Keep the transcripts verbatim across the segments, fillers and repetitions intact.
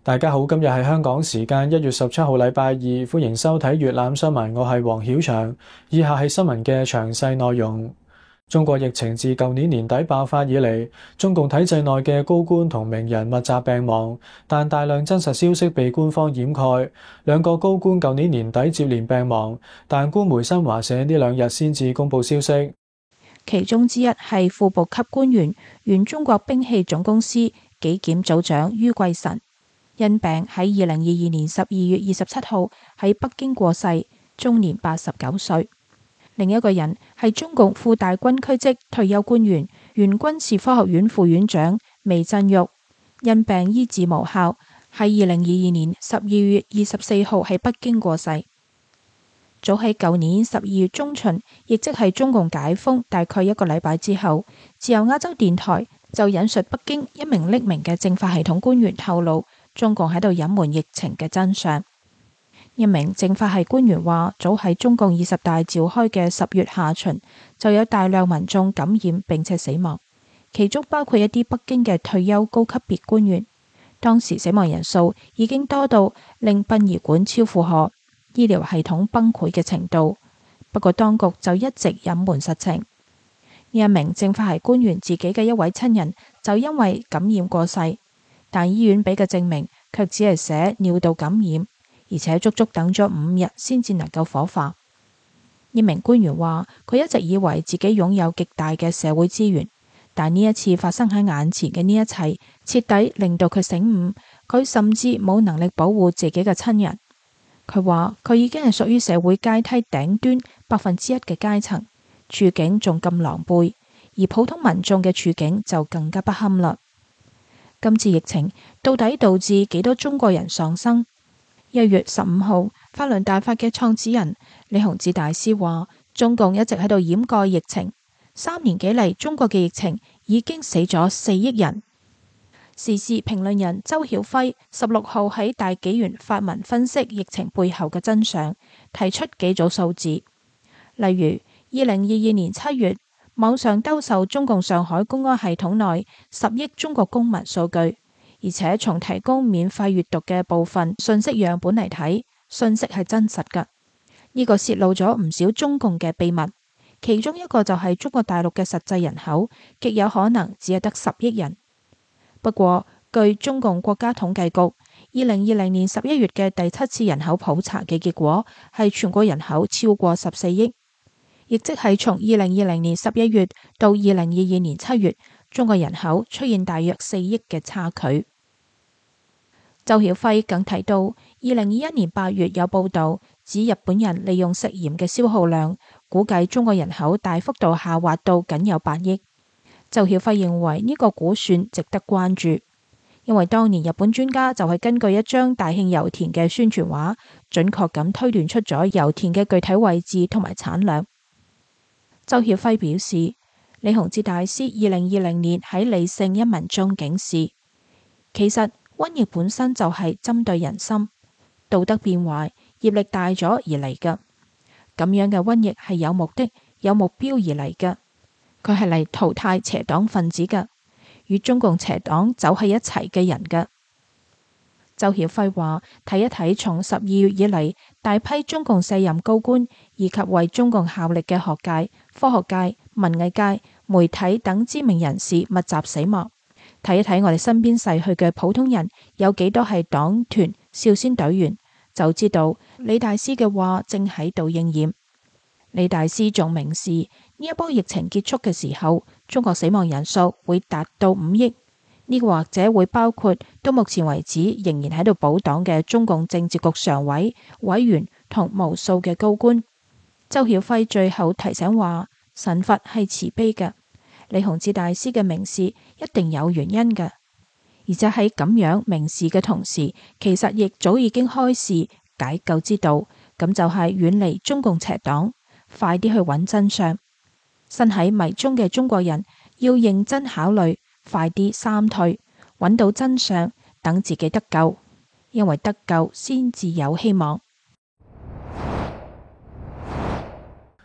大家好，今日係香港時間一月十七號禮拜二，歡迎收睇粵覽新聞，我係黃曉翔。以下係新聞嘅詳細內容。中國疫情自舊年年底爆發以嚟，中共體制內嘅高官同名人密集病亡，但大量真實消息被官方掩蓋。兩個高官舊年年底接連病亡，但官媒新華社呢兩日先至公佈消息。 其中之一係副部級官員、原中國兵器總公司紀檢組長于桂臣，因病喺二零二二年十二月二十七號喺北京過世，終年八十九歲。另一個人係中共副大軍區職退休官員、原軍事科學院副院長微振玉，因病醫治無效，喺二零二二年十二月二十四號喺北京過世。早喺舊年十二月中旬，亦即係中共解封大概一個禮拜之後，自由亞洲電台就引述北京一名匿名嘅政法系統官員透露，中共喺度隱瞞疫情嘅真相。一名政法系官員話，早喺中共二十大召開嘅十月下旬，就有大量民眾感染並且死亡，其中包括一啲北京嘅退休高級別官員。當時死亡人數已經多到令殯儀館超負荷、醫療系統崩潰嘅程度。不過當局就一直隱瞞實情。呢一名政法系官員自己嘅一位親人就因為感染過世，但醫院俾嘅證明卻只係寫尿道感染，而且足足等咗五日先至能夠火化。呢名官員話，佢一直以為自己擁有極大嘅社會資源，但呢一次發生喺眼前嘅呢一切，徹底令到佢醒悟，佢甚至冇能力保護自己嘅親人。佢話佢已經係屬於社會階梯頂端百分之一嘅階層，處境仲咁狼狽，而普通民眾嘅處境就更加不堪啦。今次疫情到底導致幾多中國人喪生？一月十五號，法輪大法嘅創始人李洪志大師話，中共一直喺度掩蓋疫情，三年幾嚟，中國嘅疫情已經死咗四億人。時事評論人周曉輝十六號喺大紀元發文分析疫情背後嘅真相，提出幾組數字，例如二零二二年七月，網上兜售中共上海公安系統內十億中國公民數據。而且從提供免費閱讀嘅部分信息樣本嚟睇，信息係真實㗎。呢個泄露咗唔少中共嘅秘密，其中一個就係中國大陸嘅實際人口極有可能只係得十億人。不過，據中共國家統計局二零二零年十一月嘅第七次人口普查嘅結果，係全國人口超過十四億，亦即係從二零二零年十一月到二零二二年七月，中國人口出現大約四億嘅差距。周曉輝更提到，二零二一年八月有報道指日本人利用食鹽嘅消耗量，估計中國人口大幅度下滑到僅有八億。周曉輝認為呢個估算值得關注，因為當年日本專家就係根據一張大慶油田嘅宣傳畫，準確咁推斷出咗油田嘅具體位置同埋產量。周曉輝表示，李洪志大師二零二零年喺理性一文中警示，其實瘟疫本身就係針對人心，道德變壞、業力大咗而嚟嘅。咁樣嘅瘟疫係有目的、有目標而嚟嘅，佢係嚟淘汰邪黨分子嘅，與中共邪黨走喺一齊嘅人嘅。周曉輝話：睇一睇從十二月以嚟，大批中共卸任高官以及為中共效力嘅學界、科學界、文藝界、媒體等知名人士密集死亡。睇一睇我哋身邊逝去嘅普通人有幾多係黨團少先隊員，就知道李大師嘅話正喺度應驗。李大師仲明示，呢一波疫情結束嘅時候，中國死亡人數會達到五億。呢個或者會包括到目前為止仍然喺度保黨嘅中共政治局常委、委員同無數嘅高官。周曉輝最後提醒話，神佛係慈悲嘅。李洪志大師嘅明示一定有原因嘅，而且喺咁樣明示嘅同時，其實亦早已經開示解救之道，咁就係遠離中共邪黨，快啲去揾真相。身喺迷中嘅中國人要認真考慮，快啲三退，揾到真相，等自己得救，因為得救先至有希望。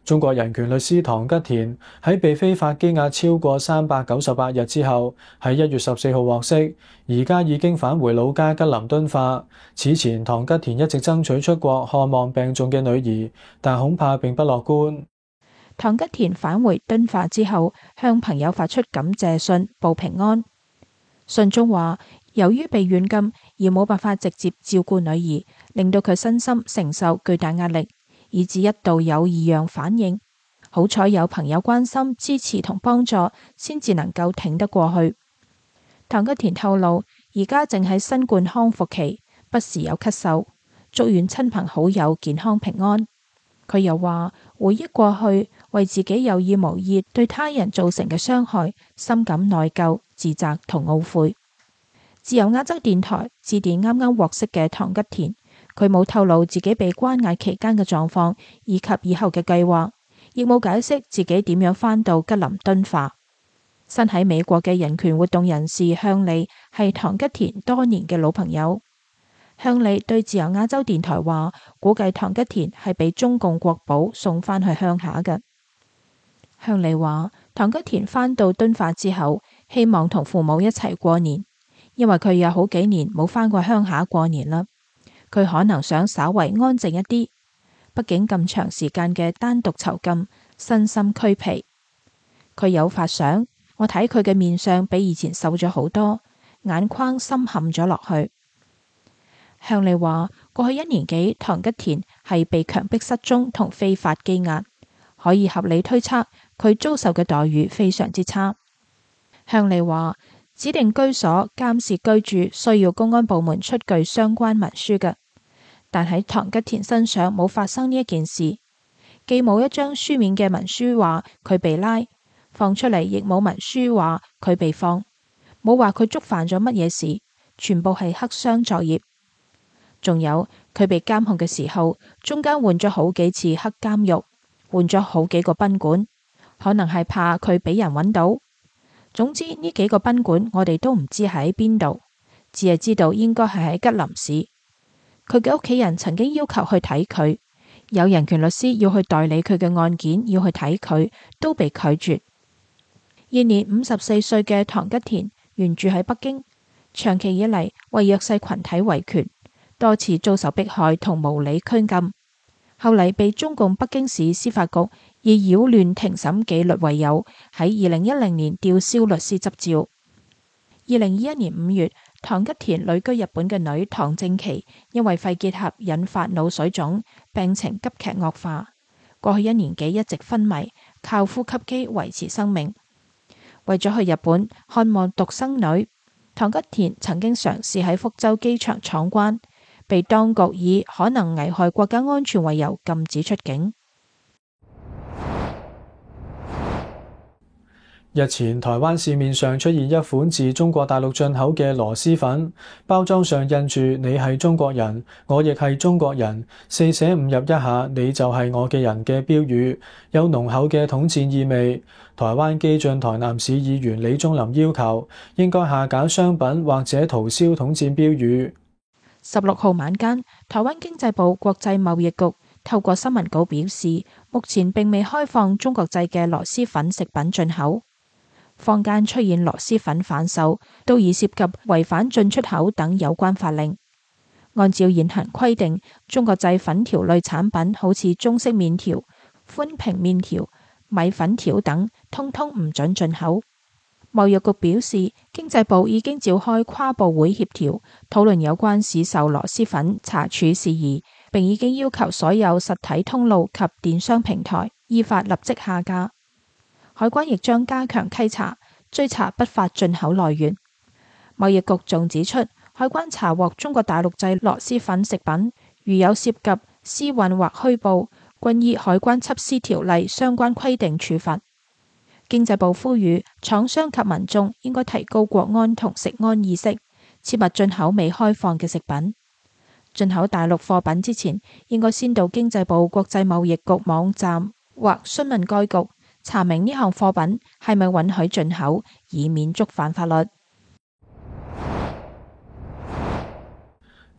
中國人權律師唐吉田喺被非法羈押超過三百九十八日之後，喺一月十四號獲釋，而家已經返回老家吉林敦化。此前，唐吉田一直爭取出國看望病重嘅女兒，但恐怕並不樂觀。 唐吉田返回敦化之後，向朋友發出感謝信報平安。信中話，由於被軟禁而冇辦法直接照顧女兒，令到佢身心承受巨大壓力，以致一度有異樣反應。好彩有朋友關心、支持同幫助，先至能夠挺得過去。唐吉田透露，而家正喺新冠康復期，不時有咳嗽，祝願親朋好友健康平安。佢又話，回憶過去，為自己有意無意對他人造成嘅傷害，深感內疚、自責同懊悔。自由亞洲電台致電啱啱獲釋嘅唐吉田，佢冇透露自己被關押期間嘅狀況以及以後嘅計劃，亦冇解釋自己點樣返到吉林敦化。身喺美國嘅人權活動人士向利係唐吉田多年嘅老朋友。向利對自由亞洲電台話，估計唐吉田係被中共國保送返去鄉下嘅。向利話，唐吉田返到敦化之後，希望同父母一齊過年，因為佢有好幾年冇返過鄉下過年啦。佢可能想稍為安靜一啲，畢竟咁長時間嘅單獨囚禁，身心俱疲。佢有發想，我睇佢嘅面相比以前瘦咗好多，眼眶深陷咗落去。向利話，過去一年幾，唐吉田係被強迫失蹤同非法羈押，可以合理推測佢遭受嘅待遇非常之差。向利話，指定居所監視居住需要公安部門出具相關文書嘅，但喺唐吉田身上冇發生呢一件事，既冇一張書面嘅文書話佢被拉放出嚟，亦冇文書話佢被放，冇話佢觸犯咗乜嘢事，全部係黑箱作業。仲有佢被監控嘅時候，中間換咗好幾次黑監獄，換咗好幾個賓館，可能係怕佢俾人揾到。總之呢幾個賓館我哋都唔知喺邊度，只係知道應該係喺吉林市。佢嘅屋企人曾經要求去睇佢，有人權律師要去代理佢嘅案件，要去睇佢，都被拒絕。現年五十四歲嘅唐吉田原住喺北京，長期以嚟為弱勢群體維權，多次遭受迫害同無理拘禁，後嚟被中共北京市司法局以擾亂庭審紀律為由，喺二零一零年吊銷律師執照。二零二一年五月，唐吉田旅居日本嘅女唐正琪因為肺結核引發腦水腫，病情急劇惡化，過去一年幾一直昏迷，靠呼吸機維持生命。為咗去日本看望獨生女，唐吉田曾經嘗試喺福州機場闖關，被當局以可能危害國家安全為由禁止出境。 日前，台灣市面上出現一款自中國大陸進口嘅螺螄粉，包裝上印住你係中國人，我亦係中國人，四捨五入一下你就係我嘅人嘅標語，有濃厚嘅統戰意味。台灣基進台南市議員李宗林要求應該下架商品或者塗銷統戰標語。 十六號晚間，台灣經濟部國際貿易局透過新聞稿表示，目前並未開放中國製嘅螺螄粉食品進口。坊間出現螺螄粉販售，都已涉及違反進出口等有關法令。按照現行規定，中國製粉條類產品，好似中式麵條、寬平麵條、米粉條等，通通唔准進口。貿易局表示，經濟部已經召開跨部會協調，討論有關市售螺螄粉查處事宜，並已經要求所有實體通路及電商平台依法立即下架。海關亦將加強稽查，追查不法進口來源。貿易局仲指出，海關查獲中國大陸製螺螄粉食品，如有涉及私運或虛報，均依海關緝私條例相關規定處罰。經濟部呼籲廠商及民眾應該提高國安同食安意識，切勿進口未開放嘅食品。進口大陸貨品之前，應該先到經濟部國際貿易局網站或詢問該局，查明呢項貨品係咪允許進口，以免觸犯法律。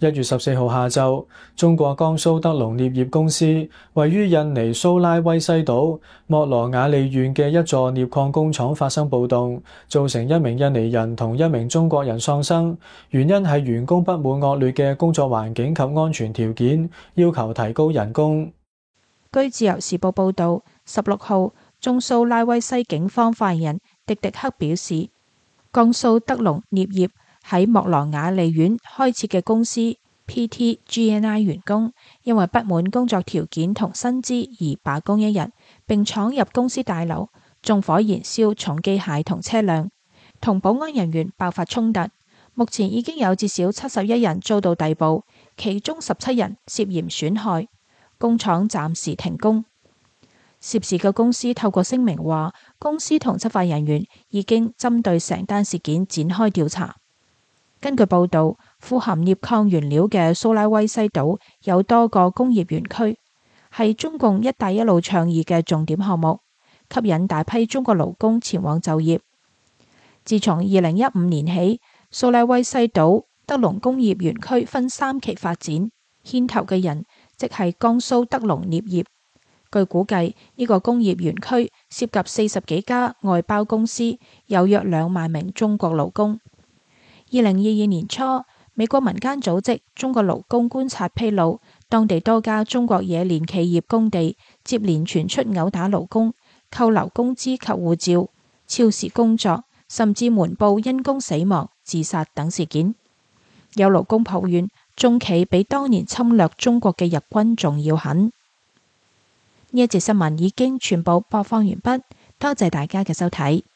一月十四號下晝，中國江蘇德隆鎳業公司位於印尼蘇拉威西島莫羅瓦利縣嘅一座鎳礦工廠發生暴動，造成一名印尼人同一名中國人喪生。原因係員工不滿惡劣嘅工作環境及安全條件，要求提高人工。 據自由時報報導，十六號，中蘇拉威西警方發言人迪迪克表示，江蘇德隆鎳業喺莫羅瓦利縣開設嘅公司 P T G N I 員工因為不滿工作條件同薪資而罷工一日，並闖入公司大樓，縱火燃燒重機械同車輛，同保安人員爆發衝突。目前已經有至少七十一人遭到逮捕，其中十七人涉嫌損害。工廠暫時停工。涉事嘅公司透過聲明話，公司同執法人員已經針對成單事件展開調查。根據報導，富含鎳礦原料嘅蘇拉威西島有多個工業園區，係中共一帶一路倡議嘅重點項目，吸引大批中國勞工前往就業。自從二零一五年起，蘇拉威西島德隆工業園區分三期發展，牽頭嘅人即係江蘇德隆鎳業。據估計，呢個工業園區涉及四十幾家外包公司，有約兩萬名中國勞工。二零二二年初，美國民間組織中國勞工觀察披露，當地多家中國冶煉企業工地接連傳出毆打勞工、扣留工資及護照、超時工作，甚至瞞報因公死亡、自殺等事件。有勞工抱怨，中企比當年侵略中國嘅日軍仲要狠。呢一節新聞已經全部播放完畢，多謝大家嘅收睇。